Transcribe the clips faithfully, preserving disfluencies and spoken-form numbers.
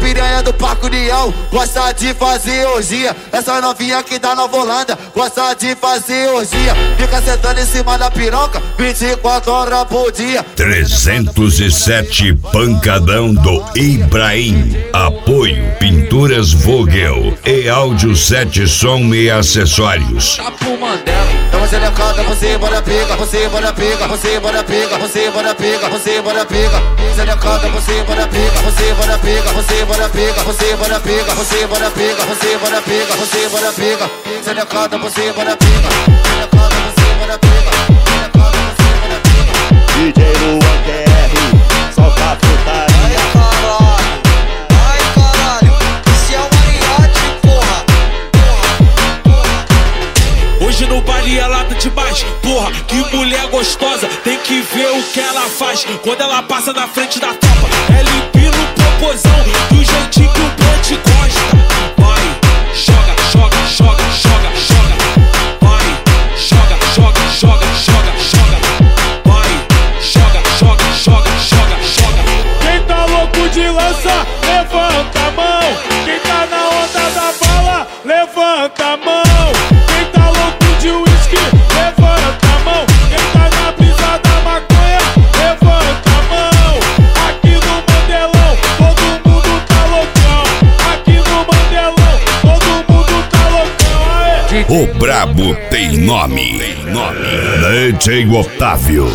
piranha do Parque União gosta de fazer orgia. Essa novinha que tá na Volândia gosta de fazer orgia. Fica sentando em cima da piroca vinte e quatro horas por dia. trezentos e sete Pancadão do Ibrahim. Apoio Pinturas Vogel e Áudio sete Som e Acessórios. Tá pro Mandela. Então você levanta, você bora pega, você bora pega, você bora pega, você bora pega, você bora pega. Você levanta, você bora pega, você bora pega, você bora pega, você bora pega, você bora pega, você bora pega, você bora pega. Você levanta, você bora pega, você levanta, você bora pega, você levanta, você bora pega. D J Luan Q R, solta a putaria. Ai caralho, ai caralho, esse é o mariachi, porra, porra, porra. Hoje no baile ela tá demais, porra, que mulher gostosa. Tem que ver o que ela faz quando ela passa na frente da tropa. Ela empina o popozão do jeitinho que o Brant gosta. Vai, joga, joga, joga, joga, joga. Vai, joga, joga, joga, joga, joga. Vai, joga, joga, joga, joga, joga. Quem tá louco de lança, levanta a mão. Quem tá na onda da bala, levanta a mão. Quem tá louco de uísque, levanta a mão. Quem tá na brisa da maconha, levanta a mão. Aqui no Mandelão, todo mundo tá loucão. Aqui no Mandelão, todo mundo tá loucão. Aê. O brabo tem nome, tem nome. D J Otávio.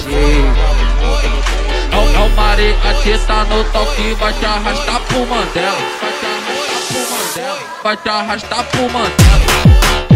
É o, é o mariachi tá no toque, vai te arrastar pro Mandela. Vai te arrastar pro Mandela. Vai te arrastar pro Mandela.